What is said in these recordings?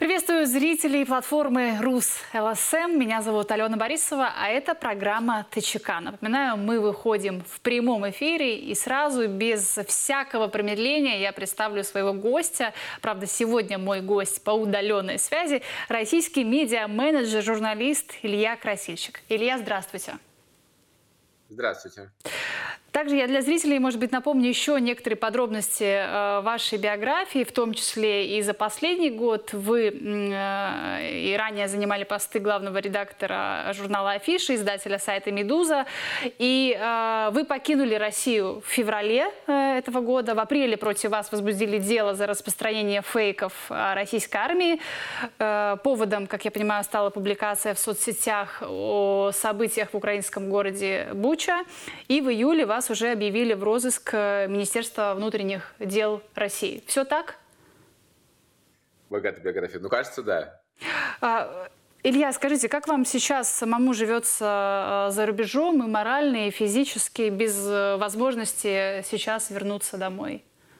Приветствую зрителей платформы РУС ЛСМ. Меня зовут Алена Борисова, а это программа ТЧК. Напоминаю, мы выходим в прямом эфире и сразу, без всякого промедления, я представлю своего гостя. Правда, сегодня мой гость по удаленной связи – российский медиа-менеджер, журналист Илья Красильщик. Илья, здравствуйте. Здравствуйте. Также я для зрителей, может быть, напомню еще некоторые подробности вашей биографии, в том числе и за последний год. Вы и ранее занимали посты главного редактора журнала «Афиша», издателя сайта «Медуза». И вы покинули Россию в феврале этого года. В апреле против вас возбудили дело за распространение фейков о российской армии. Поводом, как я понимаю, стала публикация в соцсетях о событиях в украинском городе Буча. И в июле вас уже объявили в розыск Министерства внутренних дел России. Все так? Богатая биография. Ну, кажется, да. Илья, скажите, как вам сейчас самому живется за рубежом и морально, и физически, без возможности сейчас вернуться домой?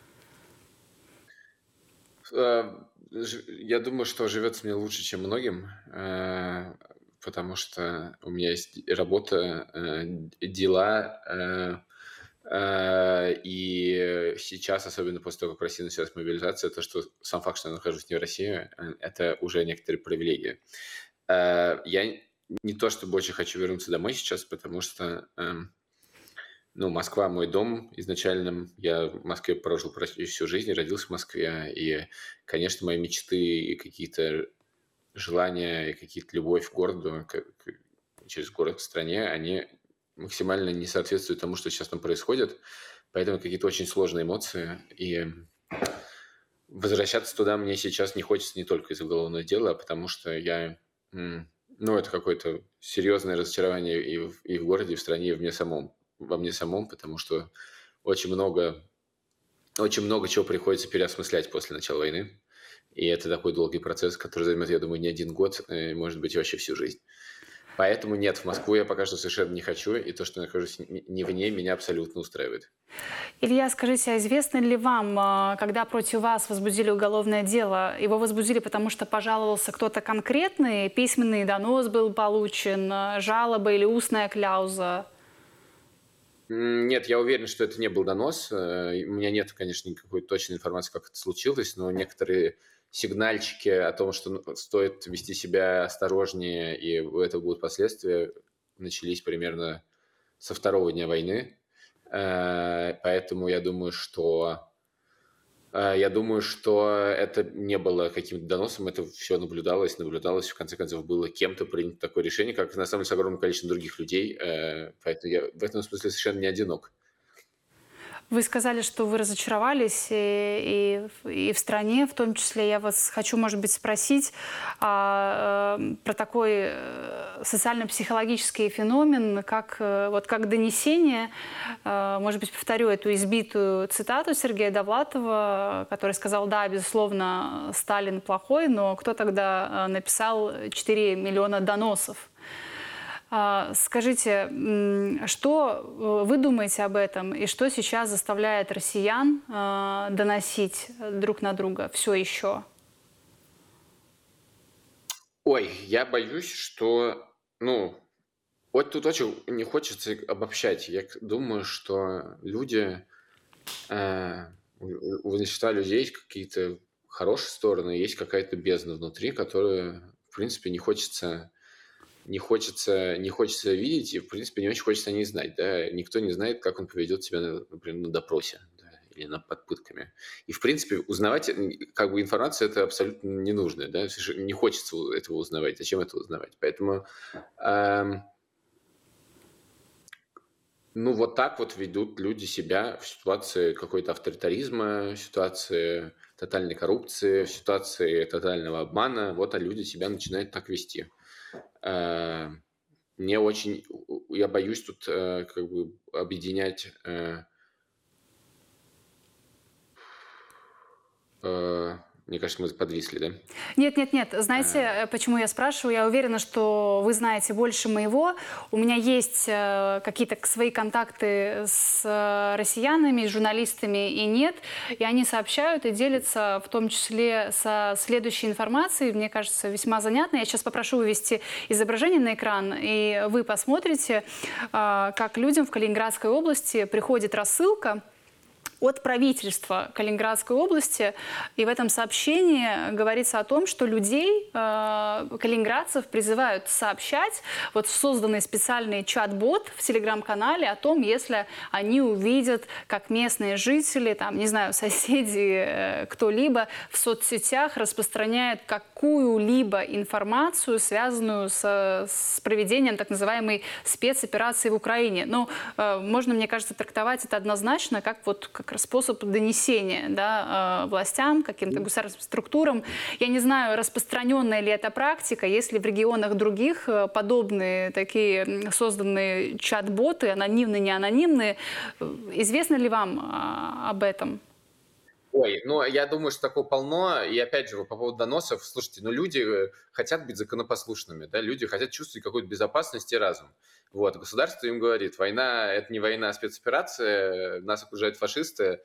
Я думаю, что живется мне лучше, чем многим, потому что у меня есть работа, дела, и сейчас, особенно после того, как в России началась мобилизация, то, что сам факт, что я нахожусь не в России, это уже некоторые привилегии. Я не то чтобы очень хочу вернуться домой сейчас, потому что, Москва мой дом изначально. Я в Москве прожил почти всю жизнь, родился в Москве. И, конечно, мои мечты и какие-то желания, и какие-то любовь к городу, через город к стране, они максимально не соответствуют тому, что сейчас там происходит. Поэтому какие-то очень сложные эмоции. И возвращаться туда мне сейчас не хочется не только из-за уголовного дела, а потому что это какое-то серьезное разочарование и в городе, и в стране, и во мне самом, потому что очень много чего приходится переосмыслять после начала войны. И это такой долгий процесс, который займет, я думаю, не один год, может быть, вообще всю жизнь. Поэтому нет, в Москву я пока что совершенно не хочу, и то, что я нахожусь не в ней, меня абсолютно устраивает. Илья, скажите, а известно ли вам, когда против вас возбудили уголовное дело, его возбудили, потому что пожаловался кто-то конкретный, письменный донос был получен, жалоба или устная кляуза? Нет, я уверен, что это не был донос. У меня нет, конечно, никакой точной информации, как это случилось, но некоторые сигнальчики о том, что стоит вести себя осторожнее, и у этого будут последствия, начались примерно со второго дня войны. Поэтому я думаю, что это не было каким-то доносом, это все наблюдалось, в конце концов, было кем-то принято такое решение, как на самом деле с огромным количеством других людей, поэтому я в этом смысле совершенно не одинок. Вы сказали, что вы разочаровались и в стране, в том числе. Я вас хочу, может быть, спросить про такой социально-психологический феномен, как донесение. Может быть, повторю эту избитую цитату Сергея Довлатова, который сказал: да, безусловно, Сталин плохой, но кто тогда написал 4 миллиона доносов? Скажите, что вы думаете об этом и что сейчас заставляет россиян доносить друг на друга все еще? Ой, я боюсь, что, вот тут очень не хочется обобщать. Я думаю, что у большинства людей есть какие-то хорошие стороны, есть какая-то бездна внутри, которую, в принципе, не хочется видеть, и, в принципе, не очень хочется о ней знать, да. Никто не знает, как он поведет себя, например, на допросе, да, или под пытками. И, в принципе, узнавать, как бы, информацию это абсолютно ненужная, да, совершенно не хочется этого узнавать. Зачем это узнавать? Поэтому, вот так вот ведут люди себя в ситуации какой-то авторитаризма, в ситуации тотальной коррупции, в ситуации тотального обмана. Вот люди себя начинают так вести. Я боюсь тут как бы объединять Мне кажется, мы подвисли, да? Нет. Знаете, почему я спрашиваю? Я уверена, что вы знаете больше моего. У меня есть какие-то свои контакты с россиянами, с журналистами и нет. И они сообщают и делятся в том числе со следующей информацией. Мне кажется, весьма занятно. Я сейчас попрошу вывести изображение на экран, и вы посмотрите, как людям в Калининградской области приходит рассылка от правительства Калининградской области. И в этом сообщении говорится о том, что людей, калининградцев, призывают сообщать вот созданный специальный чат-бот в телеграм-канале о том, если они увидят, как местные жители, там, не знаю, соседи, кто-либо в соцсетях распространяют какую-либо информацию, связанную с проведением так называемой спецоперации в Украине. Ну, можно, мне кажется, трактовать это однозначно как способ донесения, да, властям, каким-то государственным структурам. Я не знаю, распространенная ли эта практика, если в регионах других подобные такие созданные чат-боты, анонимные, неанонимные. Известно ли вам об этом? Ой, ну, я думаю, что такого полно. И опять же, по поводу доносов, слушайте, ну, люди хотят быть законопослушными, да, люди хотят чувствовать какую-то безопасность и разум. Вот, государство им говорит, война – это не война, а спецоперация, нас окружают фашисты,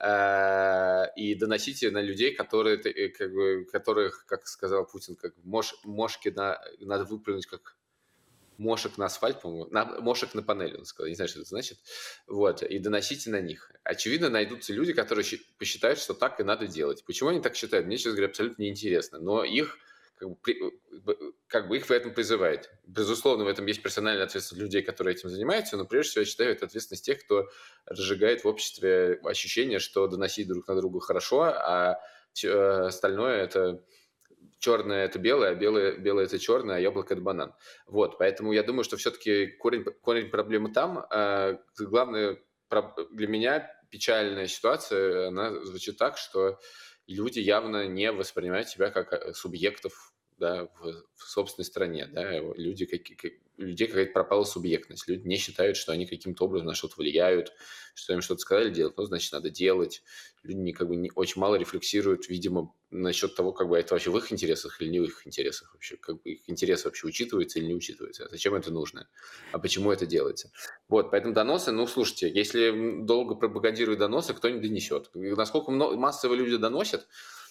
и доносите на людей, которые, которых, как сказал Путин, как мошки надо выплюнуть, как мошек на асфальт, по-моему, мошек на панели, он сказал, не знаю, что это значит, вот, и доносите на них. Очевидно, найдутся люди, которые посчитают, что так и надо делать. Почему они так считают, мне, честно говоря, абсолютно неинтересно, но их их в этом призывает. Безусловно, в этом есть персональная ответственность людей, которые этим занимаются, но прежде всего я считаю, это ответственность тех, кто разжигает в обществе ощущение, что доносить друг на друга хорошо, а все остальное это черное – это белое, а белое – это черное, а яблоко – это банан. Вот, поэтому я думаю, что все-таки корень проблемы там. Главное для меня печальная ситуация, она звучит так, что люди явно не воспринимают себя как субъектов, да, в собственной стране. Да. Людей какая-то пропала субъектность. Люди не считают, что они каким-то образом на что-то влияют, что им что-то сказали делать, ну, значит, надо делать. Люди очень мало рефлексируют, видимо, насчет того, это вообще в их интересах или не в их интересах вообще, их интересы вообще учитываются или не учитываются, зачем это нужно, а почему это делается. Вот, поэтому доносы, ну, слушайте, если долго пропагандируют доносы, кто-нибудь донесет. Насколько массово люди доносят,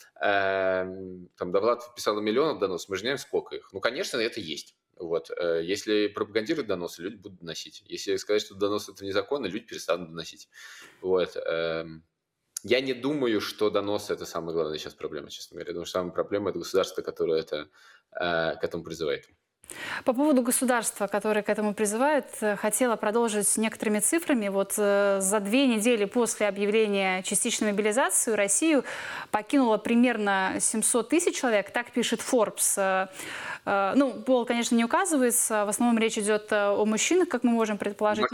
там Довлатов писал миллионов доносов, мы же знаем, сколько их. Ну, конечно, это есть. Вот. Если пропагандируют доносы, люди будут доносить. Если сказать, что доносы это незаконно, люди перестанут доносить. Вот. Я не думаю, что доносы – это самая главная сейчас проблема, честно говоря. Я думаю, что самая проблема – это государство, которое к этому призывает. По поводу государства, которое к этому призывает, хотела продолжить некоторыми цифрами. Вот за 2 недели после объявления частичной мобилизации Россию покинуло примерно 700 тысяч человек, так пишет Forbes. Ну, пол, конечно, не указывается. В основном речь идет о мужчинах, как мы можем предположить.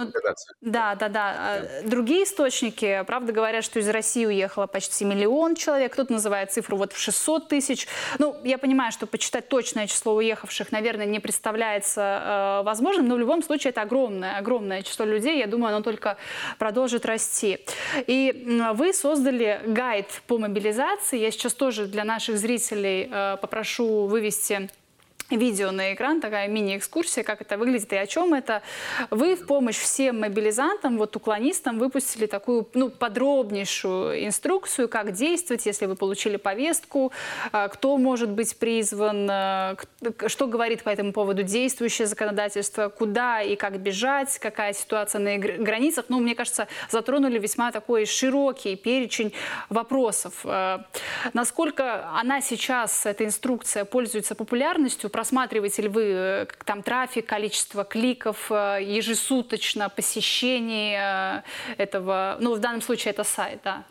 Да. Другие источники, правда, говорят, что из России уехало почти 1 миллион человек. Кто-то называет цифру в 600 тысяч. Ну, я понимаю, что почитать точное число уехавших, наверное, не представляется возможным, но в любом случае это огромное число людей. Я думаю, оно только продолжит расти. И вы создали гайд по мобилизации. Я сейчас тоже для наших зрителей попрошу вывести видео на экран, такая мини-экскурсия, как это выглядит и о чем это. Вы в помощь всем мобилизантам, вот уклонистам, выпустили такую подробнейшую инструкцию, как действовать, если вы получили повестку, кто может быть призван, что говорит по этому поводу действующее законодательство, куда и как бежать, какая ситуация на границах. Ну, мне кажется, затронули весьма такой широкий перечень вопросов. Насколько она сейчас, эта инструкция, пользуется популярностью? Просматриваете ли вы там трафик, количество кликов, ежесуточно посещений этого, ну, в данном случае это сайт, да?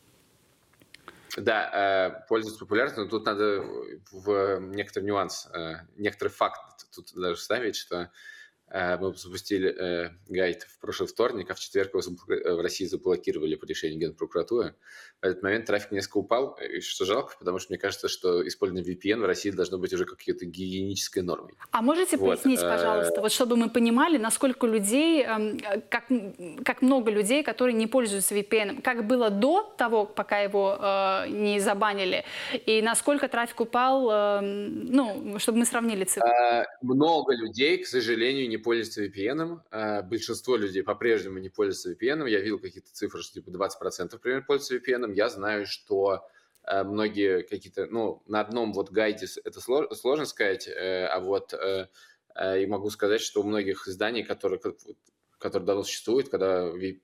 Да, пользуется популярностью, но тут надо в некоторый нюанс, некоторый факт тут даже вставить, что Мы запустили гайд в прошлый вторник, а в четверг его в России заблокировали по решению Генпрокуратуры. В этот момент трафик несколько упал, и что жалко, потому что мне кажется, что использование VPN в России должно быть уже какой-то гигиенической нормой. А можете пояснить, пожалуйста, вот чтобы мы понимали, насколько людей, как много людей, которые не пользуются VPN, как было до того, пока его не забанили, и насколько трафик упал, ну, чтобы мы сравнили цифры? Много людей, к сожалению, не пользуются VPN. Большинство людей по-прежнему не пользуются VPN. Я видел какие-то цифры, что типа 20% примерно пользуются VPN. Я знаю, что многие какие-то, ну, на одном вот гайде это сложно сказать, а вот и могу сказать, что у многих изданий, которые давно существуют, когда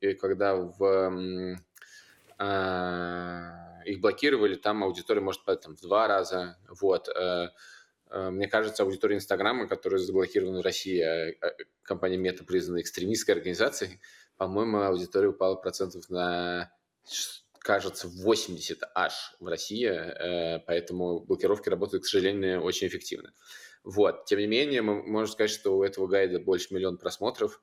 их блокировали, там аудитория может падать в 2 раза. Вот. Мне кажется, аудитория Инстаграма, которая заблокирована в России, компания Мета признана экстремистской организацией, по-моему, аудитория упала процентов на, кажется, 80 аж в России, поэтому блокировки работают, к сожалению, очень эффективно. Вот. Тем не менее, мы можем сказать, что у этого гайда больше 1 миллиона просмотров,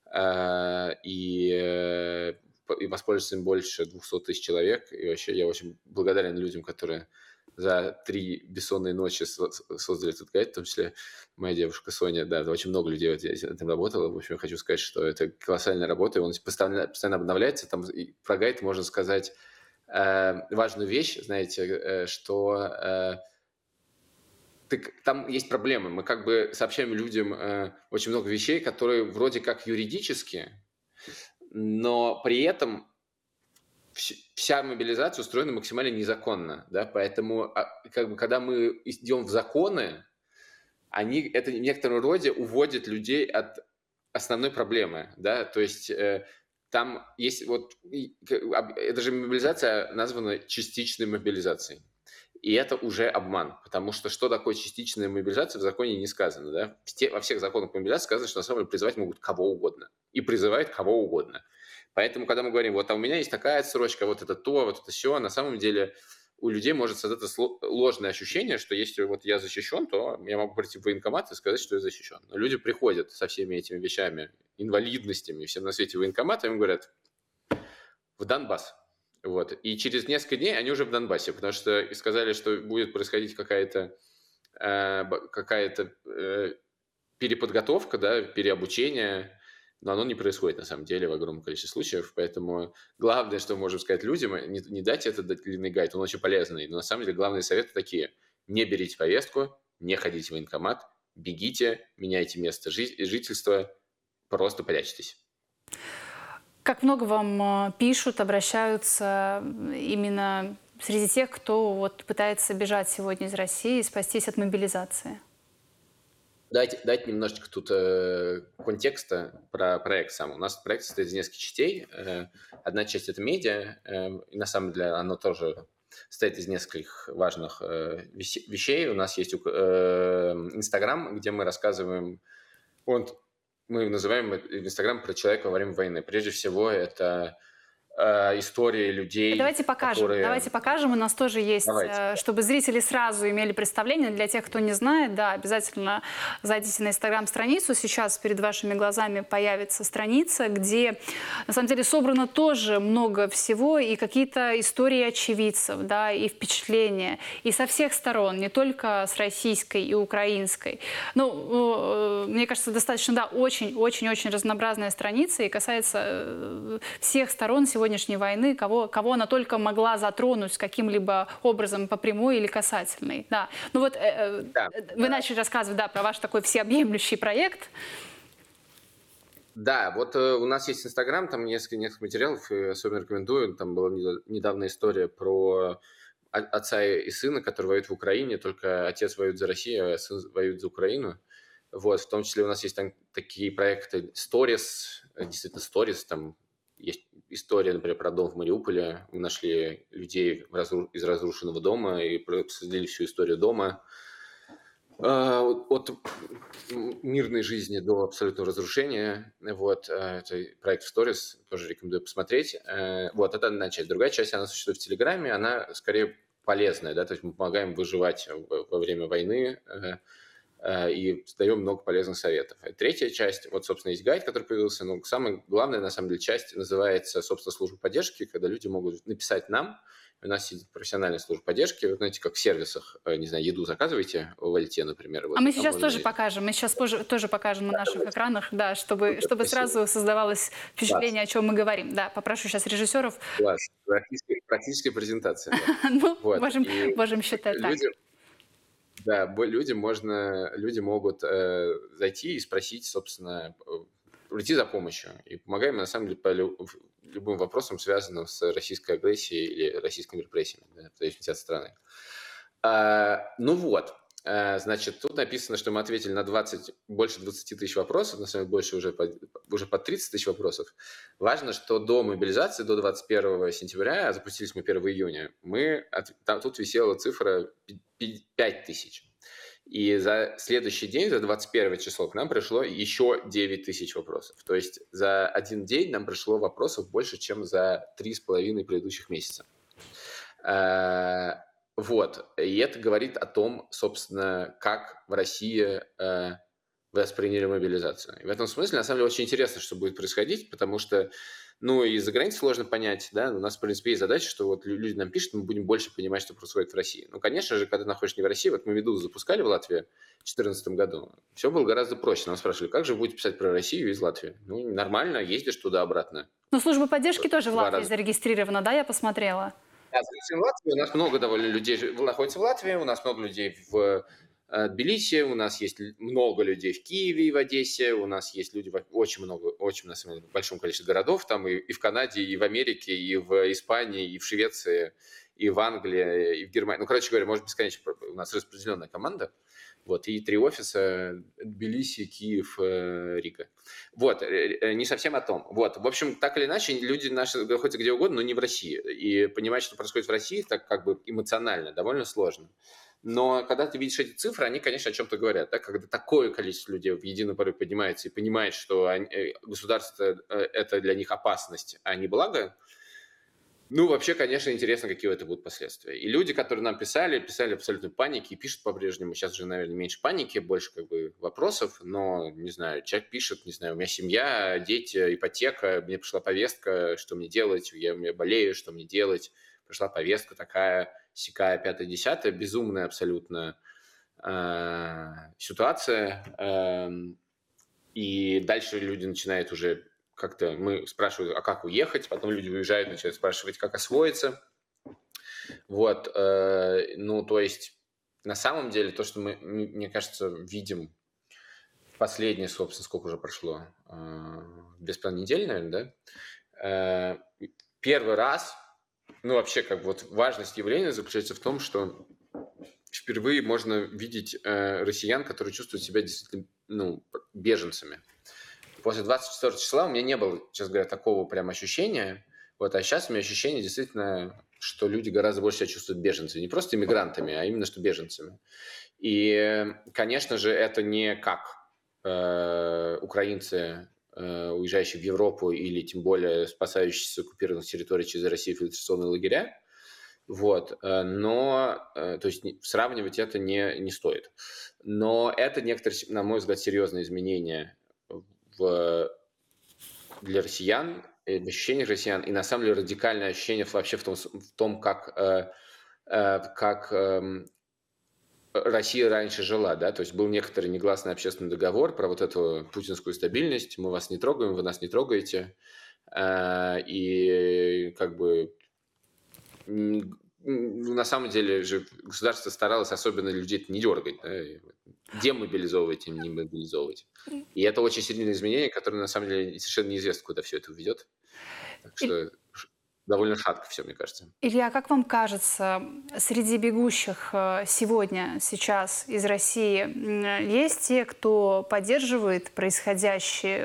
и воспользуется им больше 200 тысяч человек. И вообще я очень благодарен людям, которые за 3 бессонные ночи создали этот гайд, в том числе моя девушка Соня. Да, очень много людей вот этим работало. В общем, я хочу сказать, что это колоссальная работа, и он постоянно обновляется. Там про гайд можно сказать важную вещь, знаете, что там есть проблемы. Мы как бы сообщаем людям очень много вещей, которые вроде как юридические, но при этом вся мобилизация устроена максимально незаконно, да, поэтому как бы, когда мы идем в законы, они это в некотором роде уводят людей от основной проблемы, да, то есть там есть вот, эта же мобилизация названа частичной мобилизацией. И это уже обман, потому что такое частичная мобилизация в законе не сказано. Да? Во всех законах мобилизации сказано, что на самом деле призывать могут кого угодно. И призывают кого угодно. Поэтому, когда мы говорим, вот а у меня есть такая отсрочка, вот это то, вот это все, на самом деле у людей может создаться ложное ощущение, что если вот я защищен, то я могу прийти в военкомат и сказать, что я защищен. Но люди приходят со всеми этими вещами, инвалидностями, всем на свете в военкомат, и им говорят, в Донбасс. Вот. И через несколько дней они уже в Донбассе, потому что сказали, что будет происходить какая-то переподготовка, да, переобучение, но оно не происходит на самом деле в огромном количестве случаев, поэтому главное, что мы можем сказать людям, не дать этот длинный гайд, он очень полезный, но на самом деле главные советы такие: не берите повестку, не ходите в военкомат, бегите, меняйте место жительства, просто прячьтесь. Как много вам пишут, обращаются именно среди тех, кто вот пытается бежать сегодня из России и спастись от мобилизации? Дать немножечко тут контекста про проект сам. У нас проект состоит из нескольких частей. Одна часть – это медиа, и на самом деле оно тоже состоит из нескольких важных вещей. У нас есть Инстаграм, где мы рассказываем, мы называем Инстаграм про человека во время войны. Прежде всего, это истории людей. Давайте покажем. У нас тоже есть, чтобы зрители сразу имели представление. Для тех, кто не знает, да, обязательно зайдите на Инстаграм-страницу. Сейчас перед вашими глазами появится страница, где на самом деле собрано тоже много всего, и какие-то истории очевидцев, да, и впечатления. И со всех сторон, не только с российской и украинской. Ну, мне кажется, достаточно, да, очень-очень разнообразная страница и касается всех сторон сегодняшней войны, кого она только могла затронуть каким-либо образом по прямой или касательной. Да. Ну вот вы начали рассказывать, да, про ваш такой всеобъемлющий проект. Да, вот у нас есть Инстаграм, там несколько материалов, особенно рекомендую. Там была недавно история про отца и сына, которые воюют в Украине, только отец воюет за Россию, а сын воюет за Украину. Вот, в том числе у нас есть там такие проекты Stories, действительно Stories, там есть история, например, про дом в Мариуполе. Мы нашли людей из разрушенного дома и проследили всю историю дома. От мирной жизни до абсолютного разрушения. Вот, это проект Stories, тоже рекомендую посмотреть. Вот, это одна часть. Другая часть, она существует в Телеграме, она скорее полезная, да, то есть мы помогаем выживать во время войны. и даем много полезных советов. И третья часть, вот, собственно, есть гайд, который появился, но самая главная, на самом деле, часть называется, собственно, служба поддержки, когда люди могут написать нам, у нас сидит профессиональная служба поддержки, вы знаете, как в сервисах, не знаю, еду заказываете в Альте, например. Вот, А мы сейчас тоже покажем, мы сейчас тоже покажем на наших экранах, да, чтобы сразу создавалось впечатление, о чем мы говорим. Да, попрошу сейчас режиссеров. Класс, практическая презентация. Ну, можем считать так. Да, люди могут зайти и спросить, собственно, прийти за помощью. И помогаем, на самом деле, по любым вопросам, связанным с российской агрессией или российскими репрессиями, да, в зависимости от страны. Ну вот, значит, тут написано, что мы ответили на больше 20 тысяч вопросов, на самом деле больше уже под 30 тысяч вопросов. Важно, что до мобилизации, до 21 сентября, запустились мы 1 июня, тут висела цифра 5 тысяч. И за следующий день, за 21 число, к нам пришло еще 9 тысяч вопросов. То есть за один день нам пришло вопросов больше, чем за 3,5 предыдущих месяца. Вот. И это говорит о том, собственно, как в России восприняли мобилизацию. И в этом смысле, на самом деле, очень интересно, что будет происходить, потому что, и за границей сложно понять, да, у нас, в принципе, есть задача, что вот люди нам пишут, мы будем больше понимать, что происходит в России. Конечно же, когда ты находишься не в России, вот мы «Медузу» запускали в Латвии в 2014 году, все было гораздо проще. Нам спрашивали, как же вы будете писать про Россию из Латвии? Нормально, ездишь туда-обратно. Но служба поддержки тоже в Латвии зарегистрирована, да, я посмотрела? Да, в Латвии у нас много довольно людей находится в Латвии, у нас много людей в Тбилиси, у нас есть много людей в Киеве и в Одессе, у нас есть люди очень на самом деле, в большом количестве городов, там и в Канаде, и в Америке, и в Испании, и в Швеции, и в Англии, и в Германии. Короче говоря, может бесконечно, у нас распределенная команда. Вот, и 3 офиса: Тбилиси, Киев, Рига. Вот, не совсем о том. Вот, в общем, так или иначе, люди наши находятся где угодно, но не в России. И понимать, что происходит в России, так как бы эмоционально довольно сложно. Но когда ты видишь эти цифры, они, конечно, о чем-то говорят. Да? Когда такое количество людей в единый порыв поднимается и понимает, что государство – это для них опасность, а не благо, вообще, конечно, интересно, какие это будут последствия. И люди, которые нам писали абсолютно в панике и пишут по-прежнему. Сейчас уже, наверное, меньше паники, больше вопросов, но, не знаю, человек пишет, не знаю, у меня семья, дети, ипотека, мне пришла повестка, что мне делать, я болею, что мне делать. Пришла повестка такая, сякая, 5-10, безумная абсолютно ситуация. И дальше люди начинают уже как-то, мы спрашиваем, а как уехать, потом люди уезжают, начинают спрашивать, как освоиться. Вот, то есть, на самом деле, то, что мы, мне кажется, видим последние, собственно, сколько уже прошло, 2,5 недели, наверное, да, первый раз, вообще, важность явления заключается в том, что впервые можно видеть россиян, которые чувствуют себя действительно, беженцами. После 24 числа у меня не было, честно говоря, такого прям ощущения. А сейчас у меня ощущение действительно, что люди гораздо больше себя чувствуют беженцами. Не просто иммигрантами, а именно что беженцами. И, конечно же, это не как украинцы, уезжающие в Европу или тем более спасающиеся с оккупированных территорий через Россию фильтрационные лагеря. Но, то есть, сравнивать это не стоит. Но это некоторые, на мой взгляд, серьезные изменения для россиян, в ощущениях россиян, и на самом деле радикальное ощущение вообще в том как Россия раньше жила, да, то есть был некоторый негласный общественный договор про вот эту путинскую стабильность, мы вас не трогаем, вы нас не трогаете, и на самом деле же государство старалось особенно людей не дергать, да, демобилизовывать и не мобилизовывать. И это очень сильное изменение, которое на самом деле совершенно неизвестно, куда все это уведет. Так что довольно шатко все, мне кажется. Илья, как вам кажется, среди бегущих сейчас из России есть те, кто поддерживает происходящее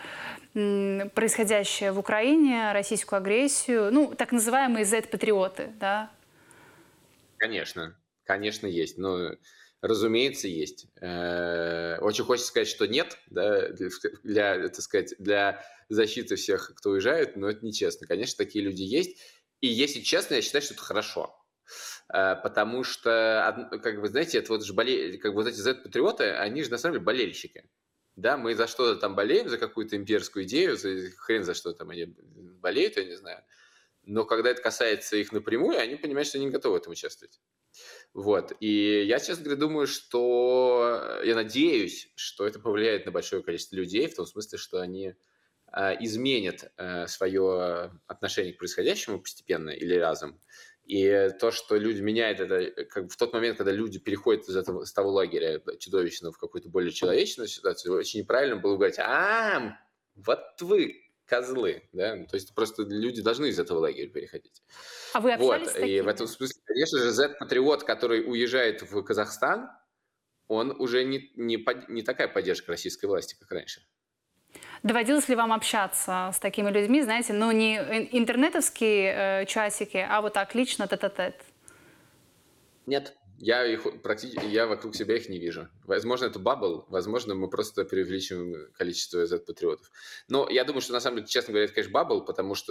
в Украине, российскую агрессию, так называемые Z-патриоты, да? Конечно, есть, но, разумеется, есть. Очень хочется сказать, что нет, да, для защиты всех, кто уезжает, но это нечестно. Конечно, такие люди есть. И если честно, я считаю, что это хорошо. Потому что, как вы знаете, это вот же как бы вот эти Z-патриоты, они же на самом деле болельщики. Да, мы за что-то там болеем, за какую-то имперскую идею, хрен за что там они болеют, я не знаю. Но когда это касается их напрямую, они понимают, что они не готовы в этом участвовать. Вот. И я, честно говоря, думаю, что я надеюсь, что это повлияет на большое количество людей, в том смысле, что они изменят свое отношение к происходящему постепенно или разом. И то, что люди меняют, это как бы в тот момент, когда люди переходят с того лагеря чудовищного в какую-то более человечную ситуацию, очень неправильно было говорить: вот вы козлы, да, то есть просто люди должны из этого лагеря переходить. А вы общались Вот, с и в этом такими? смысле, конечно же, Z-патриот, который уезжает в Казахстан, он уже не такая поддержка российской власти, как раньше. Доводилось ли вам общаться с такими людьми, знаете, ну не интернетовские часики, а вот так лично тет-а-тет? Нет, я вокруг себя их не вижу. Возможно, это бабл, возможно, мы просто преувеличиваем количество Z-патриотов. Но я думаю, что на самом деле, честно говоря, это, конечно, бабл, потому что,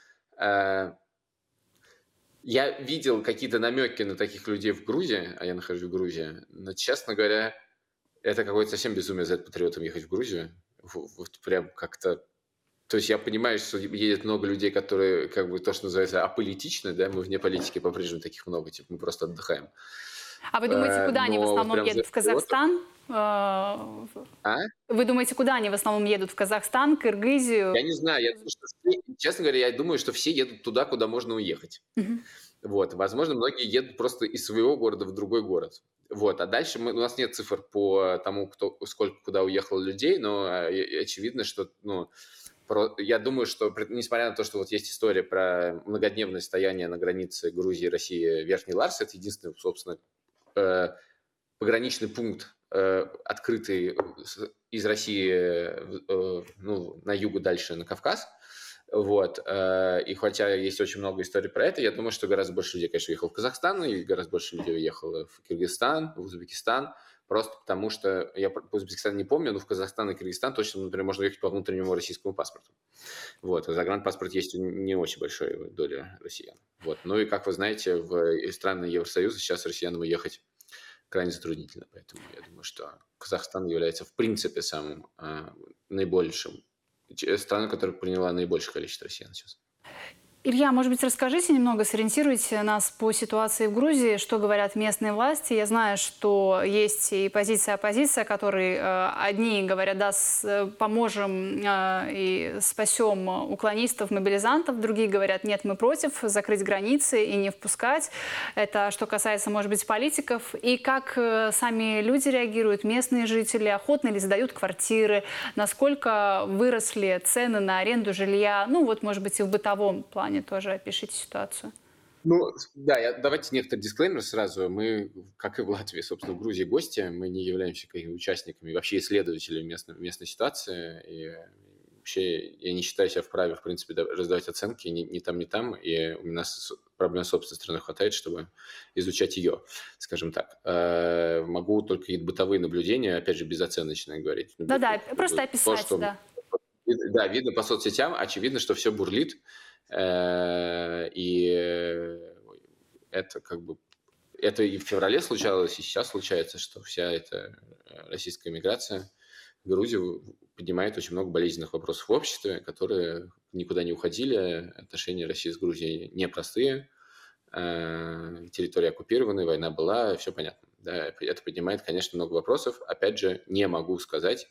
я видел какие-то намеки на таких людей в Грузии, а я нахожусь в Грузии, но, честно говоря, это какое-то совсем безумие Z-патриотам ехать в Грузию. Вот прям как-то... То есть я понимаю, что едет много людей, которые, как бы, то, что называется, аполитичны, да, мы вне политики по-прежнему таких много, типа мы просто отдыхаем. А вы думаете, куда они в Но вот основном прям едут? В Z-патриотов... Казахстан? А? Вы думаете, куда они в основном едут? В Казахстан, Кыргызию? Я не знаю, я думаю, что честно говоря, я думаю, что все едут туда, куда можно уехать. Мгм. Вот, возможно, многие едут просто из своего города в другой город. Вот, а дальше у нас нет цифр по тому, сколько куда уехало людей, но очевидно, что, я думаю, что, несмотря на то, что вот есть история про многодневное стояние на границе Грузии и России Верхний Ларс, это единственный, собственно, пограничный пункт, открытый из России на югу дальше на Кавказ. Вот. И хотя есть очень много историй про это, я думаю, что гораздо больше людей, конечно, уехало в Казахстан, и гораздо больше людей уехало в Киргизстан, в Узбекистан, просто потому что, я по Узбекистану не помню, но в Казахстан и Киргизстан точно, например, можно уехать по внутреннему российскому паспорту. Вот. А загранпаспорт есть у не очень большой доли россиян. Вот. Ну и, как вы знаете, в страны Евросоюза сейчас россиянам уехать крайне затруднительно. Поэтому я думаю, что Казахстан является, в принципе, самым наибольшим страной, которая приняла наибольшее количество россиян сейчас. Илья, может быть, расскажите немного, сориентируйте нас по ситуации в Грузии, что говорят местные власти. Я знаю, что есть и позиция, оппозиция, которые одни говорят, да, поможем и спасем уклонистов, мобилизантов, другие говорят, нет, мы против, закрыть границы и не впускать. Это что касается, может быть, политиков. И как сами люди реагируют, местные жители, охотно ли сдают квартиры, насколько выросли цены на аренду жилья, ну вот, может быть, и в бытовом плане тоже опишите ситуацию. Да, давайте некоторый дисклеймер сразу. Мы, как и в Латвии, собственно, в Грузии гости, мы не являемся какими-то участниками, вообще исследователями местной ситуации. И вообще я не считаю себя вправе, в принципе, раздавать оценки ни там, ни там. И у нас проблем с собственной страной хватает, чтобы изучать ее, скажем так. Могу только какие-то бытовые наблюдения, опять же, безоценочные говорить. Да-да, просто описать, да. Да, видно по соцсетям, очевидно, что все бурлит. И это как бы... Это и в феврале случалось, и сейчас случается, что вся эта российская миграция в Грузию поднимает очень много болезненных вопросов в обществе, которые никуда не уходили. Отношения России с Грузией непростые. Территория оккупированная, война была, все понятно. Да, это поднимает, конечно, много вопросов. Опять же, не могу сказать,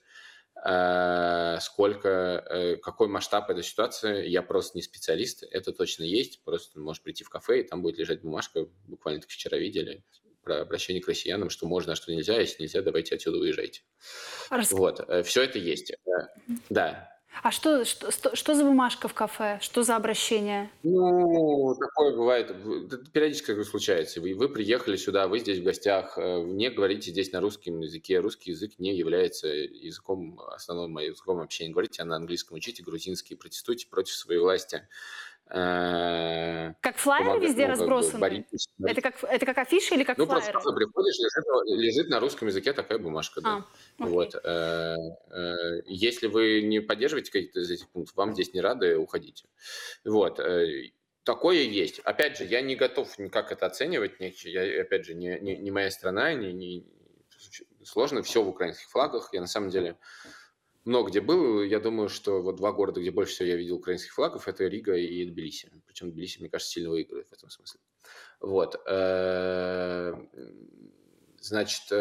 какой масштаб этой ситуации, я просто не специалист, это точно есть, просто можешь прийти в кафе, и там будет лежать бумажка, буквально так вчера видели, про обращение к россиянам, что можно, а что нельзя, если нельзя, давайте отсюда уезжайте. Вот, все это есть. Да. А что за бумажка в кафе? Что за обращение? Такое бывает. Это периодически случается. Вы приехали сюда, вы здесь в гостях, не говорите здесь на русском языке. Русский язык не является основным языком общения. Говорите на английском, учите грузинский, протестуйте против своей власти. Как флаеры везде разбросаны? Это как афиши или как флаеры? Просто приходишь, лежит на русском языке такая бумажка. Да. Вот. Если вы не поддерживаете какие-то из этих пунктов, вам здесь не рады, уходите. Вот. Такое есть. Опять же, я не готов никак это оценивать. Опять же, не моя страна, сложно все в украинских флагах. Я на самом деле много где был. Я думаю, что вот два города, где больше всего я видел украинских флагов, это Рига и Тбилиси. Причем Тбилиси, мне кажется, сильно выигрывает в этом смысле. Вот. Значит,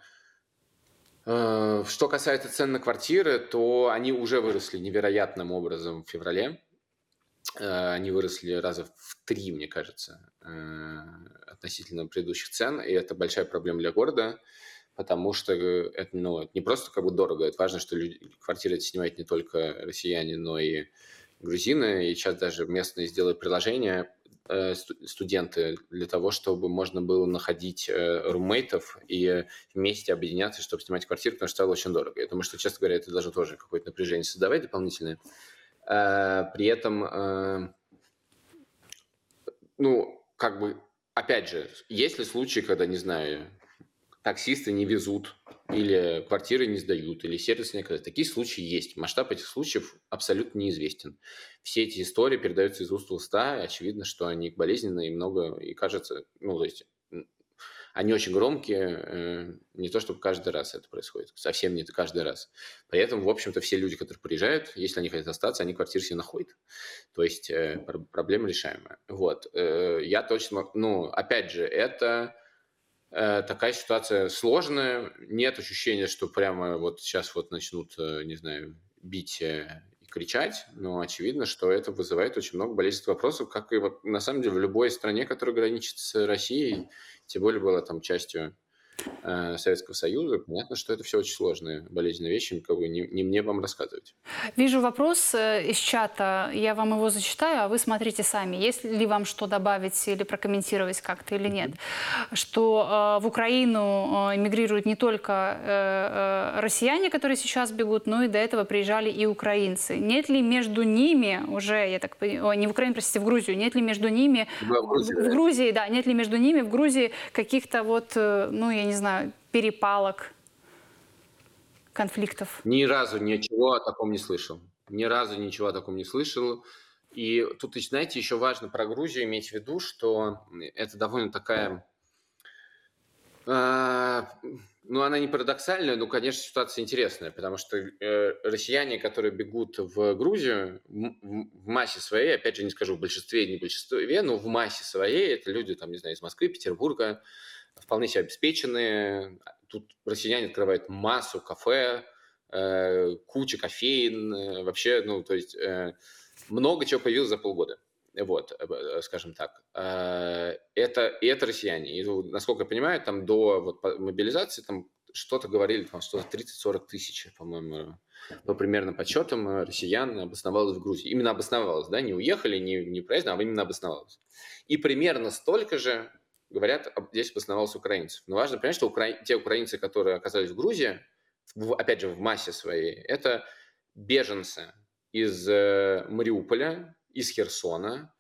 что касается цен на квартиры, то они уже выросли невероятным образом в феврале. Они выросли раза в 3, мне кажется, относительно предыдущих цен, и это большая проблема для города, потому что это не просто как бы дорого, это важно, что квартиры эти снимают не только россияне, но и грузины, и сейчас даже местные сделают приложение, студенты, для того, чтобы можно было находить руммейтов и вместе объединяться, чтобы снимать квартиру, потому что стало очень дорого. Я думаю, что, честно говоря, это должно тоже какое-то напряжение создавать дополнительное. При этом, как бы, опять же, есть ли случаи, когда, не знаю, таксисты не везут, или квартиры не сдают, или сервисы не оказывают. Такие случаи есть. Масштаб этих случаев абсолютно неизвестен. Все эти истории передаются из уст в уста, и очевидно, что они болезненные, и много, и кажется, то есть они очень громкие, не то чтобы каждый раз это происходит, совсем не каждый раз. При этом, в общем-то, все люди, которые приезжают, если они хотят остаться, они квартиры себе находят. То есть проблема решаемая. Вот. Я точно, опять же, это такая ситуация сложная. Нет ощущения, что прямо вот сейчас вот начнут, не знаю, бить и кричать, но очевидно, что это вызывает очень много болезненных вопросов, как и вот на самом деле в любой стране, которая граничит с Россией, тем более была там частью Советского Союза, понятно, что это все очень сложные, болезненные вещи, как бы не мне вам рассказывать. Вижу вопрос из чата, я вам его зачитаю, а вы смотрите сами, есть ли вам что добавить или прокомментировать как-то или нет. Что в Украину эмигрируют не только россияне, которые сейчас бегут, но и до этого приезжали и украинцы. Нет ли между ними уже, я так понимаю, не в Украину, простите, в Грузию, нет ли между ними, в Грузии, да, нет ли между ними в Грузии каких-то вот, я не знаю, перепалок, конфликтов? Ни разу ничего о таком не слышал. Ни разу ничего о таком не слышал. И тут, знаете, еще важно про Грузию иметь в виду, что это довольно такая... она не парадоксальная, но, конечно, ситуация интересная, потому что россияне, которые бегут в Грузию, в массе своей, опять же, не скажу в большинстве, не в большинстве, но в массе своей, это люди, там, не знаю, из Москвы, Петербурга, вполне себе обеспеченные. Тут россияне открывают массу кафе, куча кофеин, вообще, то есть много чего появилось за полгода. Вот, скажем так. Это россияне. И, насколько я понимаю, там до мобилизации там что-то говорили, там что-то 30-40 тысяч, по-моему, по примерно подсчетам россиян обосновалось в Грузии. Именно обосновалось, да, не уехали, не проездом, а именно обосновалось. И примерно столько же, говорят, здесь обосновалось украинцев. Но важно понять, что те украинцы, которые оказались в Грузии, опять же, в массе своей, это беженцы из Мариуполя, из Херсона,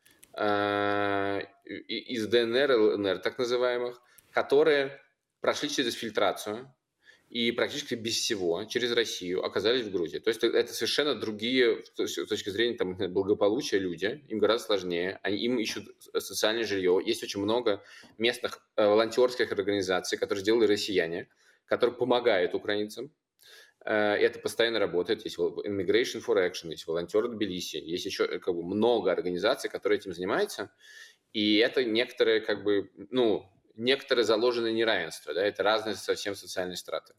из ДНР и ЛНР, так называемых, которые прошли через фильтрацию и практически без всего через Россию оказались в Грузии. То есть это совершенно другие, с точки зрения благополучия, люди. Им гораздо сложнее. Им ищут социальное жилье. Есть очень много местных волонтерских организаций, которые сделали россияне, которые помогают украинцам. Это постоянно работает. Есть Immigration for Action, есть волонтеры Тбилиси, есть еще много организаций, которые этим занимаются. И это некоторые некоторое заложенное неравенство. Да? Это разные совсем социальные страты.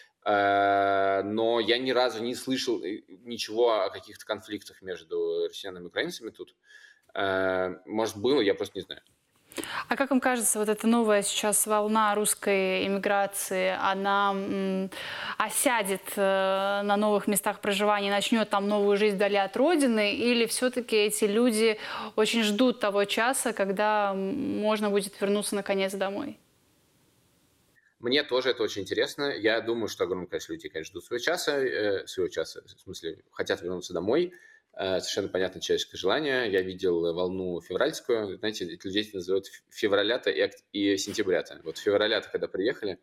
Но я ни разу не слышал ничего о каких-то конфликтах между россиянами и украинцами тут. Может, было, я просто не знаю. А как вам кажется, вот эта новая сейчас волна русской иммиграции, она осядет на новых местах проживания, начнет там новую жизнь вдали от родины, или все-таки эти люди очень ждут того часа, когда можно будет вернуться наконец домой? Мне тоже это очень интересно. Я думаю, что огромное количество людей, конечно, ждут своего часа, в смысле, хотят вернуться домой. Совершенно понятное человеческое желание. Я видел волну февральскую. Знаете, эти людей называют февралята и сентябрята. Вот февралята, когда приехали,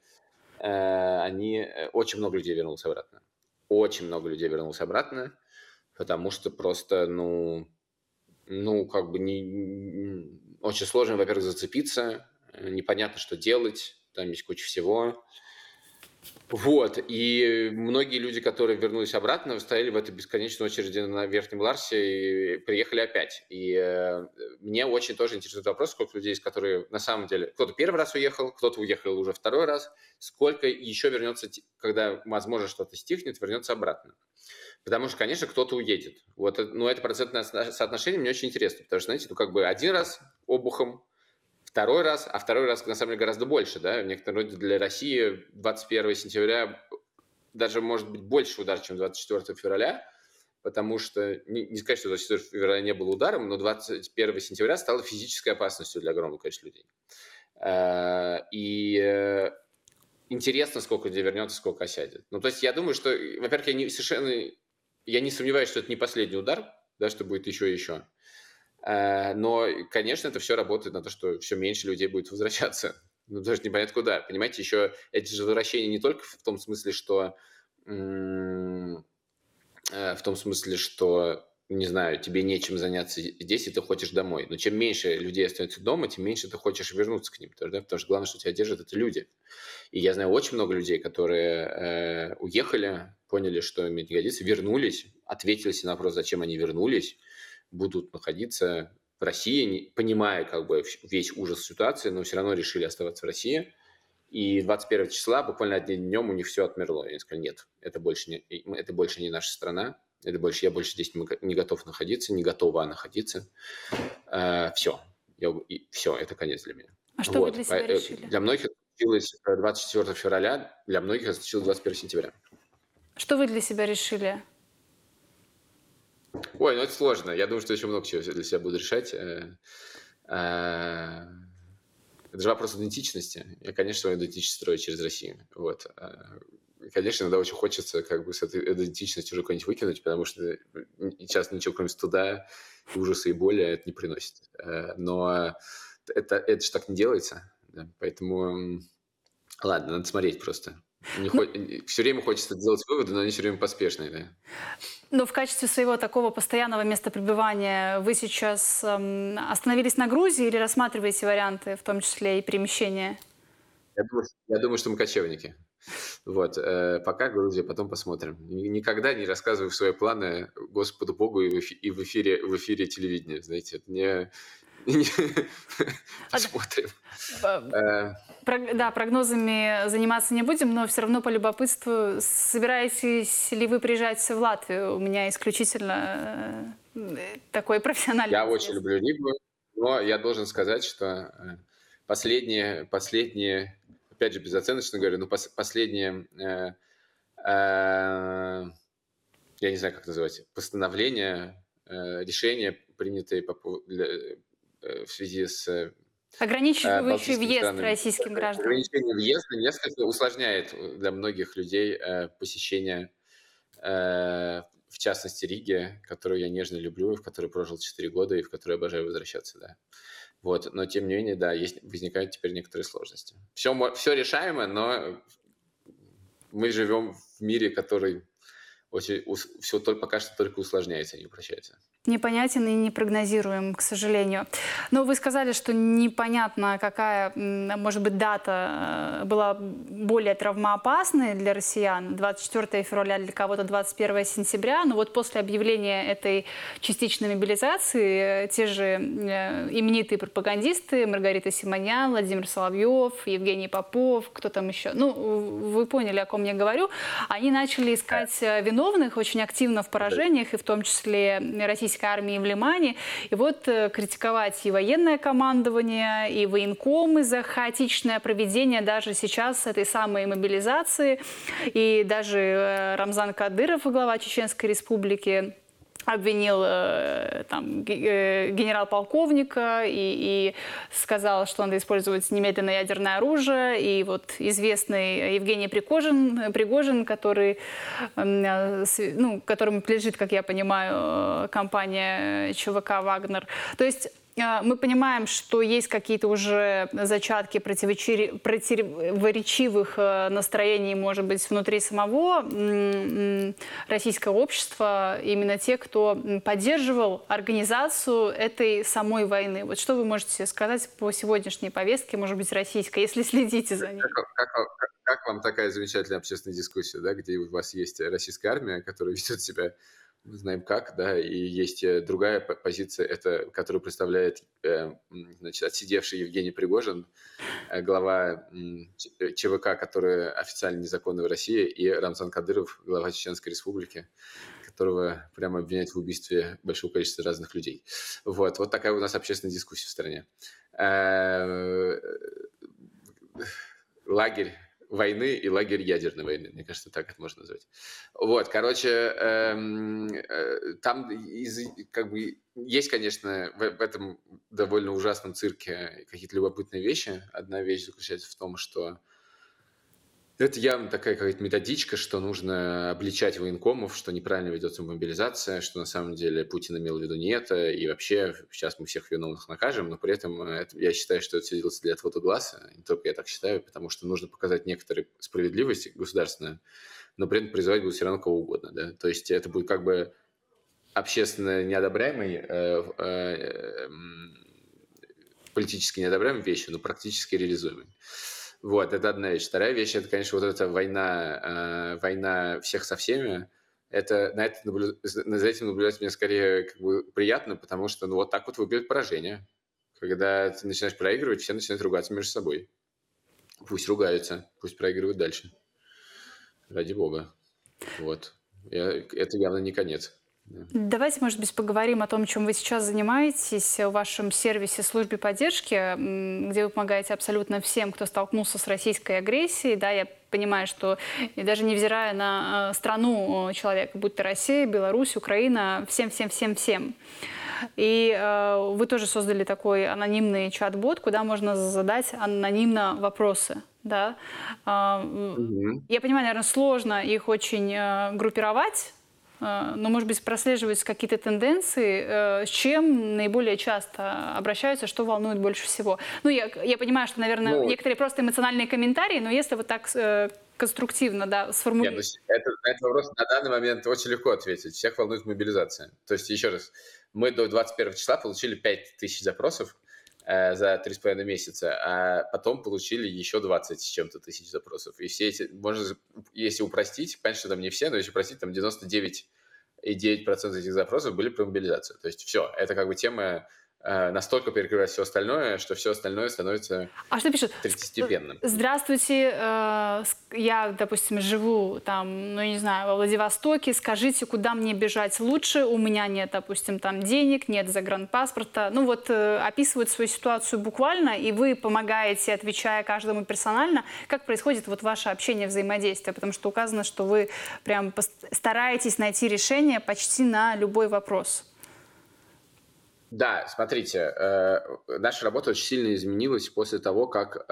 очень много людей вернулось обратно. Очень много людей вернулось обратно, потому что просто, ну, как бы очень сложно, во-первых, зацепиться, непонятно, что делать, там есть куча всего. Вот, и многие люди, которые вернулись обратно, стояли в этой бесконечной очереди на Верхнем Ларсе и приехали опять. И мне очень тоже интересует вопрос, сколько людей есть, которые на самом деле... Кто-то первый раз уехал, кто-то уехал уже второй раз. Сколько еще вернется, когда, возможно, что-то стихнет, вернется обратно. Потому что, конечно, кто-то уедет. Вот, но это процентное соотношение мне очень интересно. Потому что, знаете, ну как бы один раз обухом, второй раз, а второй раз, на самом деле, гораздо больше, да, в некотором роде для России 21 сентября даже может быть больше удар, чем 24 февраля, потому что, не сказать, что 24 февраля не было ударом, но 21 сентября стало физической опасностью для огромного количества людей. И интересно, сколько людей вернется, сколько осядет. Ну, то есть я думаю, что, во-первых, я не сомневаюсь, что это не последний удар, да, что будет еще и еще. Но, конечно, это все работает на то, что все меньше людей будет возвращаться. Ну, даже непонятно куда. Понимаете, еще эти же возвращения не только в том смысле, что, не знаю, тебе нечем заняться здесь, и ты хочешь домой. Но чем меньше людей остается дома, тем меньше ты хочешь вернуться к ним. Да? Потому что главное, что тебя держат, это люди. И я знаю очень много людей, которые уехали, поняли, что им не годится, вернулись, ответили себе на вопрос, зачем они вернулись, будут находиться в России, понимая как бы весь ужас ситуации, но все равно решили оставаться в России. И 21 числа, буквально одним днем, у них все отмерло. И они сказали, нет, это больше не наша страна, я больше здесь не готов находиться, не готова находиться. Все, это конец для меня. А что вы для себя решили? Для многих это случилось 24 февраля, для многих это случилось 21 сентября. Что вы для себя решили? Ой, ну это сложно. Я думаю, что еще много чего для себя буду решать. Это же вопрос идентичности. Я, конечно, свою идентичность строю через Россию. Вот. Конечно, иногда очень хочется как бы с этой идентичностью уже куда-нибудь выкинуть, потому что сейчас ничего, кроме стыда, ужаса и боли, это не приносит. Но это же так не делается. Да? Поэтому, ладно, надо смотреть просто. Все время хочется делать выводы, но они все время поспешные. Да? Но в качестве своего такого постоянного места пребывания вы сейчас остановились на Грузии или рассматриваете варианты, в том числе и перемещения? Я думаю, что мы кочевники. Вот. Пока Грузия, потом посмотрим. Никогда не рассказываю свои планы Господу Богу и в эфире телевидения. Знаете, это не... Посмотрим. Да, прогнозами заниматься не будем, но все равно по любопытству, собираетесь ли вы приезжать в Латвию? У меня исключительно такой профессиональный Я интерес. очень люблю Ригу, но я должен сказать, что последние, опять же, безоценочно говорю, но последние, я не знаю, как называть, постановления, решения, принятые в связи с Ограничивающий въезд странами. российским гражданам. Ограничение въезда несколько усложняет для многих людей посещение, в частности, Риги, которую я нежно люблю, в которой прожил 4 года и в которую обожаю возвращаться. Да. Вот. Но, тем не менее, да, возникают теперь некоторые сложности. Все решаемо, но мы живем в мире, который все пока что только усложняется, а не упрощается. Непонятен и непрогнозируем, к сожалению. Но вы сказали, что непонятно, какая, может быть, дата была более травмоопасной для россиян. 24 февраля, для кого-то 21 сентября. Но вот после объявления этой частичной мобилизации те же именитые пропагандисты Маргарита Симонян, Владимир Соловьев, Евгений Попов, кто там еще, ну, вы поняли, о ком я говорю, они начали искать виновных очень активно в поражениях, и в том числе российской армии в Лимане. И вот критиковать и военное командование, и военкомы за хаотичное проведение даже сейчас этой самой мобилизации. И даже Рамзан Кадыров, глава Чеченской Республики, обвинил генерал-полковника и сказал, что надо использовать немедленно ядерное оружие. И вот известный Евгений Пригожин, которому принадлежит, как я понимаю, компания ЧВК «Вагнер». То есть Мы понимаем, что есть какие-то уже зачатки противоречивых настроений, может быть, внутри самого российского общества, именно те, кто поддерживал организацию этой самой войны. Вот что вы можете сказать по сегодняшней повестке, может быть, российской, если следите за ней? Как вам такая замечательная общественная дискуссия, да, где у вас есть российская армия, которая ведет себя, мы знаем как, да, и есть другая позиция, это, которую представляет, значит, отсидевший Евгений Пригожин, глава ЧВК, который официально незаконный в России, и Рамзан Кадыров, глава Чеченской Республики, которого прямо обвиняют в убийстве большого количества разных людей. Вот такая у нас общественная дискуссия в стране. Лагерь войны и лагерь ядерной войны. Мне кажется, так это можно назвать. Вот, короче, там как бы есть, конечно, в этом довольно ужасном цирке какие-то любопытные вещи. Одна вещь заключается в том, что это явно такая какая-то методичка, что нужно обличать военкомов, что неправильно ведется мобилизация, что на самом деле Путин имел в виду не это, и вообще сейчас мы всех виновных накажем, но при этом я считаю, что это все делается для отвода глаз, не только я так считаю, потому что нужно показать некоторую справедливость государственную, но при этом призывать будет все равно кого угодно. Да? То есть это будет как бы общественно неодобряемой, политически неодобряемой вещью, но практически реализуемой. Вот, это одна вещь. Вторая вещь, это, конечно, вот эта война всех со всеми. За этим наблюдать мне скорее как бы приятно, потому что вот так вот выглядит поражение. Когда ты начинаешь проигрывать, все начинают ругаться между собой. Пусть ругаются, пусть проигрывают дальше. Ради бога. Вот. Это явно не конец. Давайте, может быть, поговорим о том, чем вы сейчас занимаетесь в вашем сервисе службе поддержки, где вы помогаете абсолютно всем, кто столкнулся с российской агрессией. Да, я понимаю, что даже невзирая на страну человека, будь то Россия, Беларусь, Украина, всем. И вы тоже создали такой анонимный чат-бот, куда можно задать анонимно вопросы. Да? Я понимаю, наверное, сложно их очень группировать, но, может быть, прослеживаются какие-то тенденции, с чем наиболее часто обращаются, что волнует больше всего. Ну, я понимаю, что, наверное, некоторые просто эмоциональные комментарии, но если вот так конструктивно, да, сформулировать. На этот вопрос на данный момент очень легко ответить. Всех волнует мобилизация. То есть, еще раз, мы до 21 числа получили 5000 запросов за 3,5 месяца, а потом получили еще 20 с чем-то тысяч запросов. И все эти, можно, если упростить, понятно, что там не все, но если упростить, там 99,9% этих запросов были про мобилизацию. То есть все, это как бы тема настолько перекрывает все остальное, что все остальное становится третьестепенным. Здравствуйте, я, допустим, живу там, ну, не знаю, во Владивостоке, скажите, куда мне бежать лучше, у меня нет, допустим, там денег, нет загранпаспорта. Ну вот описывают свою ситуацию буквально, и вы помогаете, отвечая каждому персонально. Как происходит вот ваше общение, взаимодействие? Потому что указано, что вы прям стараетесь найти решение почти на любой вопрос. Да, смотрите, наша работа очень сильно изменилась после того, как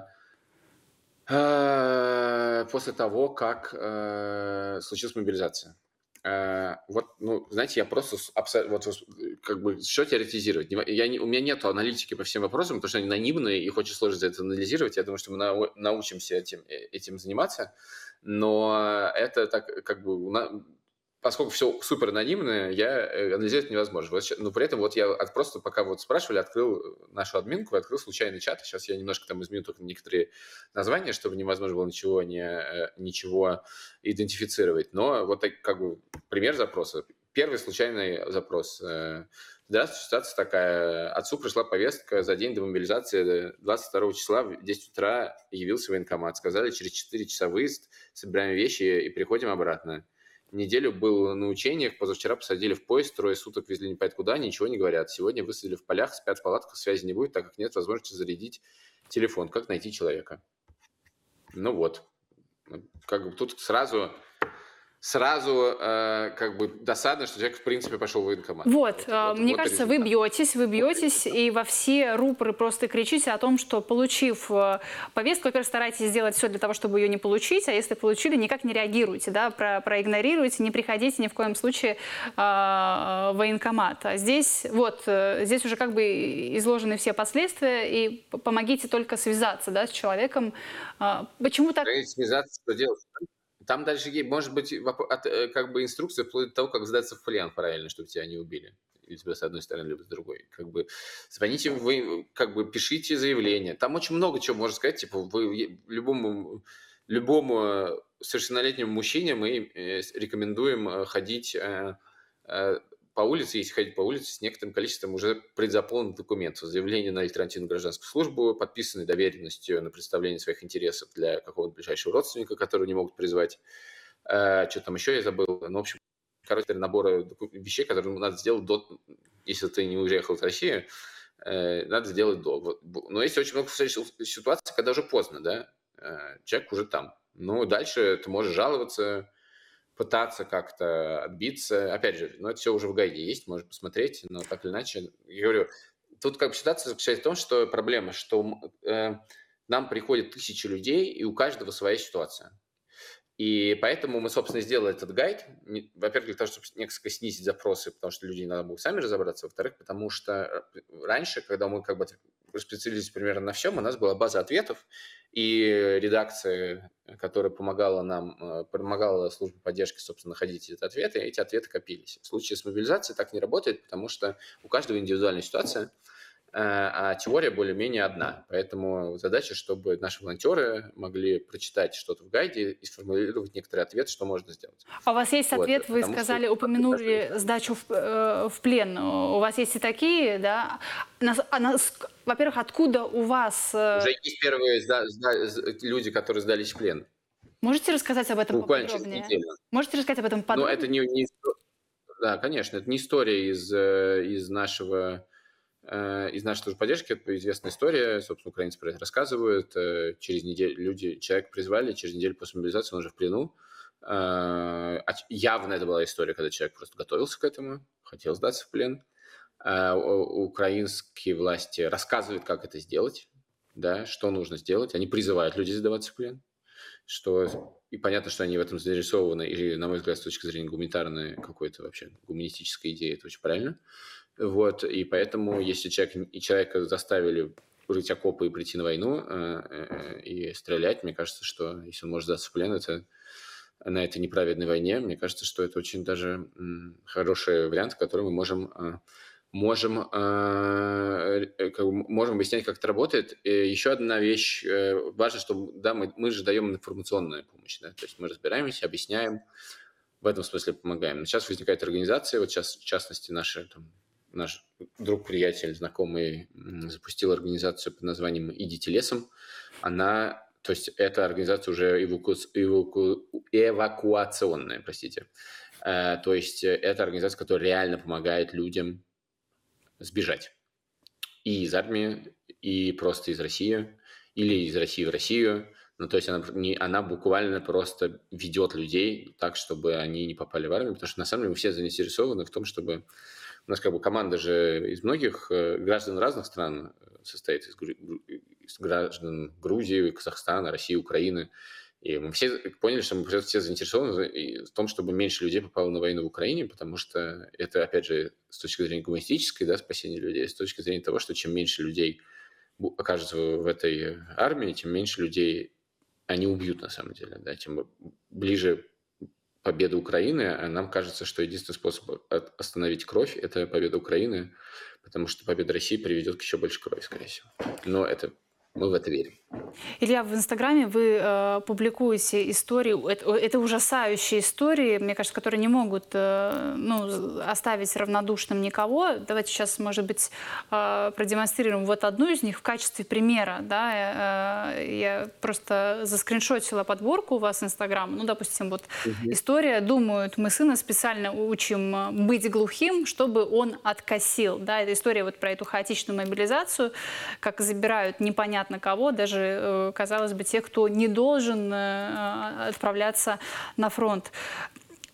случилась мобилизация. Вот, ну, знаете, я просто вот, как бы что теоретизировать? У меня нет аналитики по всем вопросам, потому что они анонимные, их очень сложно за это анализировать. Я думаю, что мы научимся этим заниматься, но это так как бы поскольку все супер анонимное, анализировать невозможно. Но при этом вот я просто, пока вот спрашивали, открыл нашу админку, открыл случайный чат. Сейчас я немножко там изменю только некоторые названия, чтобы невозможно было ничего идентифицировать. Но вот так, как бы пример запроса. Первый случайный запрос. Здравствуйте, ситуация такая. Отцу пришла повестка за день до мобилизации 22 числа в 10 утра явился военкомат. Сказали, через 4 часа выезд, собираем вещи и приходим обратно. Неделю был на учениях, позавчера посадили в поезд, 3 суток везли не понять куда, ничего не говорят. Сегодня высадили в полях, спят в палатках, связи не будет, так как нет возможности зарядить телефон. Как найти человека? Ну вот. Как бы тут сразу сразу как бы досадно, что человек в принципе пошел в военкомат. Вот, мне Вот и кажется, вы результат. бьетесь, и во все рупоры просто кричите о том, что, получив повестку, во-первых, старайтесь сделать все для того, чтобы ее не получить, а если получили, никак не реагируйте, да, проигнорируйте, не приходите ни в коем случае в военкомат. А здесь, вот, здесь уже как бы изложены все последствия, и помогите только связаться, да, с человеком. Почему так? Связаться, что делать? Там дальше может быть как бы инструкция вплоть до того, как сдаться в плен правильно, чтобы тебя не убили. Либо с одной стороны, либо с другой. Как бы звоните, вы как бы пишите заявление. Там очень много чего можно сказать. Типа вы любому совершеннолетнему мужчине мы рекомендуем ходить по улице, если ходить по улице с некоторым количеством уже предзаполненных документов. Заявление на альтернативную гражданскую службу, подписанные доверенностью на представление своих интересов для какого-то ближайшего родственника, которого не могут призвать. Что там еще я забыл. Ну, в общем, короче, набор вещей, которые надо сделать до... Если ты не уехал из России, надо сделать до. Но есть очень много ситуаций, когда уже поздно, да? Человек уже там. Ну, дальше ты можешь жаловаться, пытаться как-то отбиться. Опять же, это все уже в гайде есть, можно посмотреть, но так или иначе, я говорю, тут как бы ситуация заключается в том, что проблема, что нам приходят тысячи людей, и у каждого своя ситуация. И поэтому мы, собственно, сделали этот гайд. Во-первых, для того, чтобы несколько снизить запросы, потому что люди надо было сами разобраться. Во-вторых, потому что раньше, когда мы как бы специализировались примерно на всем, у нас была база ответов, и редакция, которая помогала службе поддержки, собственно, находить эти ответы копились. В случае с мобилизацией так не работает, потому что у каждого индивидуальная ситуация, а теория более-менее одна. Поэтому задача, чтобы наши волонтеры могли прочитать что-то в гайде и сформулировать некоторый ответ, что можно сделать. А у вас есть ответ, вы сказали, упомянули сдачу в плен. У вас есть и такие, да? Во-первых, откуда у вас... Уже есть первые люди, которые сдались в плен. Можете рассказать об этом буквально поподробнее? через неделю. Можете рассказать об этом подробнее? Но это не... Да, конечно, это не история из нашей службы поддержки, это известная история, собственно, украинцы про это рассказывают. Через неделю человек призвали, через неделю после мобилизации он уже в плену. Явно это была история, когда человек просто готовился к этому, хотел сдаться в плен. Украинские власти рассказывают, как это сделать, да, что нужно сделать. Они призывают людей сдаваться в плен. И понятно, что они в этом заинтересованы, и, на мой взгляд, с точки зрения гуманитарной какой-то вообще гуманистической идеи, это очень правильно. Вот, и поэтому, если человека заставили рыть окопы и прийти на войну и стрелять, мне кажется, что если он может сдаться в плен, на этой неправедной войне, мне кажется, что это очень даже хороший вариант, который мы можем объяснять, как это работает. И еще одна вещь важна, что да, мы же даем информационную помощь, да? То есть мы разбираемся, объясняем, в этом смысле помогаем. Но сейчас возникает организация, вот сейчас, в частности, наш друг, приятель, знакомый запустил организацию под названием «Идите лесом». То есть эта организация уже эвакуационная, простите. То есть это организация, которая реально помогает людям сбежать. И из армии, и просто из России, или из России в Россию. Ну, то есть она буквально просто ведет людей так, чтобы они не попали в армию, потому что на самом деле мы все заинтересованы в том, чтобы... У нас как бы команда же из многих граждан разных стран состоит, из граждан Грузии, Казахстана, России, Украины. И мы все поняли, что мы все заинтересованы в том, чтобы меньше людей попало на войну в Украине, потому что это, опять же, с точки зрения гуманистической, да, спасения людей, с точки зрения того, что чем меньше людей окажется в этой армии, тем меньше людей они убьют на самом деле, да, тем ближе победа Украины, а нам кажется, что единственный способ остановить кровь – это победа Украины, потому что победа России приведет к еще больше крови, скорее всего. Но мы в это верим. Илья, в Инстаграме вы публикуете истории, это ужасающие истории, мне кажется, которые не могут оставить равнодушным никого. Давайте сейчас, может быть, продемонстрируем вот одну из них в качестве примера. Да? Я просто заскриншотила подборку у вас в Инстаграм. Ну, допустим, вот история «Думают, мы сына специально учим быть глухим, чтобы он откосил». Да? Это история вот про эту хаотичную мобилизацию, как забирают непонятно кого, даже, казалось бы, тех, кто не должен отправляться на фронт.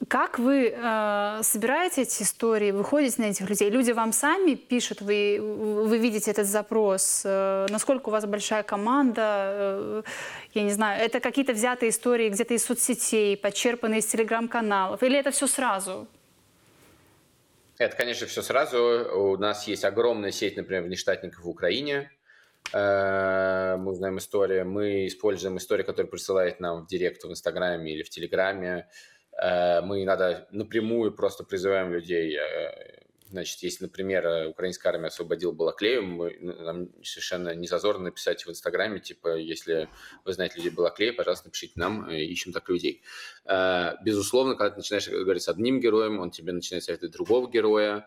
Как вы собираете эти истории, выходите на этих людей? Люди вам сами пишут, вы видите этот запрос? Насколько у вас большая команда? Я не знаю, это какие-то взятые истории где-то из соцсетей, подчерпанные из телеграм-каналов? Или это все сразу? Это, конечно, все сразу. У нас есть огромная сеть, например, внештатников в Украине. Мы знаем истории, мы используем истории, которые присылают нам в директ в Инстаграме или в Телеграме. Мы иногда напрямую просто призываем людей. Значит, если, например, украинская армия освободила Балаклею, нам совершенно не зазорно написать в Инстаграме, типа, если вы знаете людей Балаклея, пожалуйста, напишите нам, ищем так людей. Безусловно, когда ты начинаешь говорить с одним героем, он тебе начинает советовать другого героя.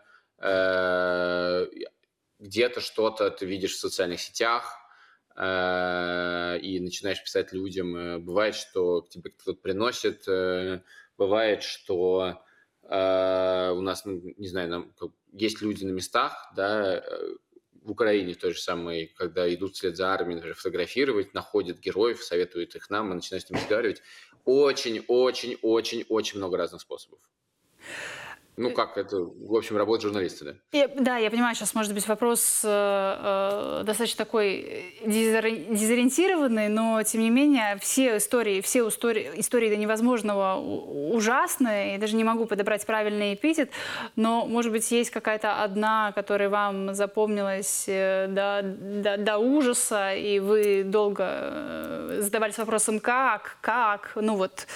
Где-то что-то ты видишь в социальных сетях и начинаешь писать людям. Бывает, что к тебе кто-то приносит, бывает, что у нас, не знаю, есть люди на местах, да, в Украине то же самое, когда идут вслед за армией, например, фотографировать, находят героев, советуют их нам, мы начинаем с ними разговаривать. Очень много разных способов. Ну, как это, в общем, работа журналиста, да? Да, я понимаю, сейчас может быть вопрос достаточно такой дезориентированный, но, тем не менее, все истории до невозможного ужасные. Я даже не могу подобрать правильный эпитет, но, может быть, есть какая-то одна, которая вам запомнилась до ужаса, и вы долго задавались вопросом «как?», ну вот...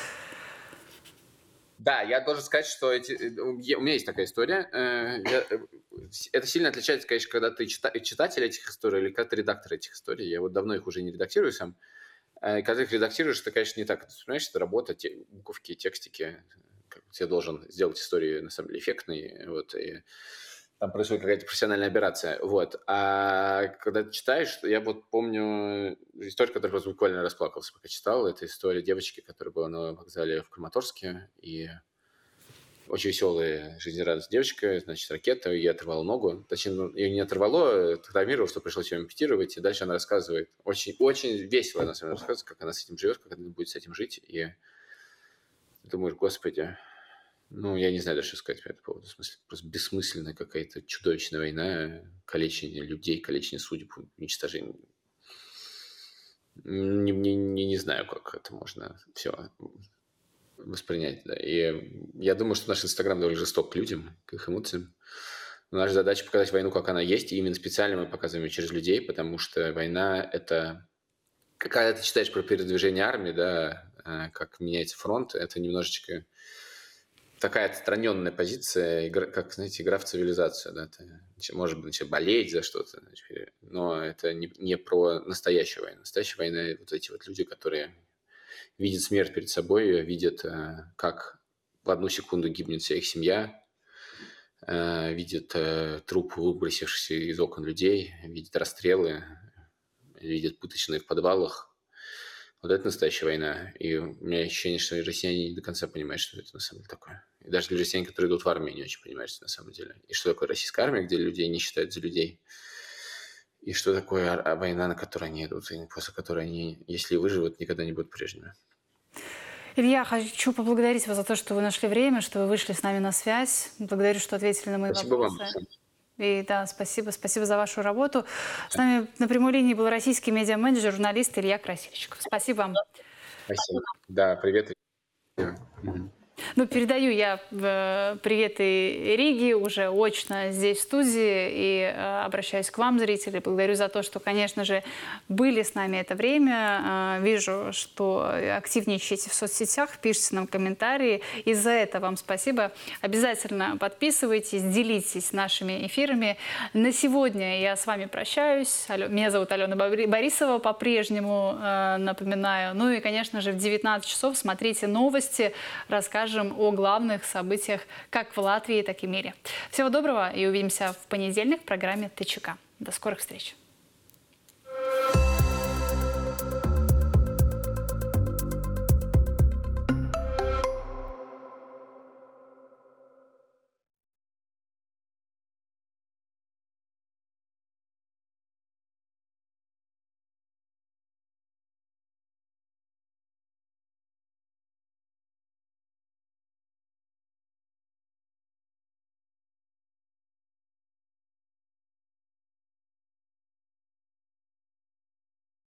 Да, я должен сказать, что у меня есть такая история. Это сильно отличается, конечно, когда ты читатель этих историй или когда ты редактор этих историй. Я вот давно их уже не редактирую сам. Когда ты их редактируешь, это, конечно, не так. Ты понимаешь, это работа, буковки, текстики. Ты должен сделать истории, на самом деле, эффектные. Вот, и там происходит какая-то профессиональная операция. Вот. А когда ты читаешь, я вот помню историю, которую просто буквально расплакался, пока читал. Это история девочки, которая была на вокзале в Краматорске. И очень веселая, жизнерадостная девочка. Значит, ракета, ей оторвало ногу. Точнее, ее не оторвало, травмировало, что пришлось ее ампутировать. И дальше она рассказывает. Очень весело она сама рассказывает, как она с этим живет, как она будет с этим жить. И думаешь, господи... Ну, я не знаю даже, что сказать по этому поводу. В смысле, просто бессмысленная какая-то чудовищная война, калечение людей, калечение судеб, уничтожение. Не знаю, как это можно все воспринять. Да. И я думаю, что наш Инстаграм довольно жесток к людям, к их эмоциям. Но наша задача показать войну, как она есть, и именно специально мы показываем ее через людей, потому что война – это... Когда ты читаешь про передвижение армии, да, как меняется фронт, это немножечко... такая отстраненная позиция, как, знаете, игра в цивилизацию. Да? Ты, может быть, болеть за что-то, но это не про настоящую войну. Настоящая война – вот эти вот люди, которые видят смерть перед собой, видят, как в одну секунду гибнет вся их семья, видят труп выбросившихся из окон людей, видят расстрелы, видят пыточные в подвалах. Вот это настоящая война. И у меня ощущение, что россияне не до конца понимают, что это на самом деле такое. И даже для россиян, которые идут в армию, не очень понимают, что на самом деле. И что такое российская армия, где людей не считают за людей. И что такое война, на которую они идут, и после которой они, если выживут, никогда не будут прежними. Илья, хочу поблагодарить вас за то, что вы нашли время, что вы вышли с нами на связь. Благодарю, что ответили на мои вопросы. Спасибо вам. И да, спасибо за вашу работу. С нами на прямой линии был российский медиа-менеджер, журналист Илья Красильщиков. Спасибо вам. Спасибо. Да, привет. Ну, передаю я привет и Риге уже очно здесь в студии и обращаюсь к вам, зрители. Благодарю за то, что, конечно же, были с нами это время. Вижу, что активничаете в соцсетях, пишите нам комментарии. И за это вам спасибо. Обязательно подписывайтесь, делитесь нашими эфирами. На сегодня я с вами прощаюсь. Меня зовут Алена Борисова, по-прежнему напоминаю. Ну и, конечно же, в 19 часов смотрите новости, расскажем о главных событиях как в Латвии, так и в мире. Всего доброго и увидимся в понедельник в программе ТЧК. До скорых встреч!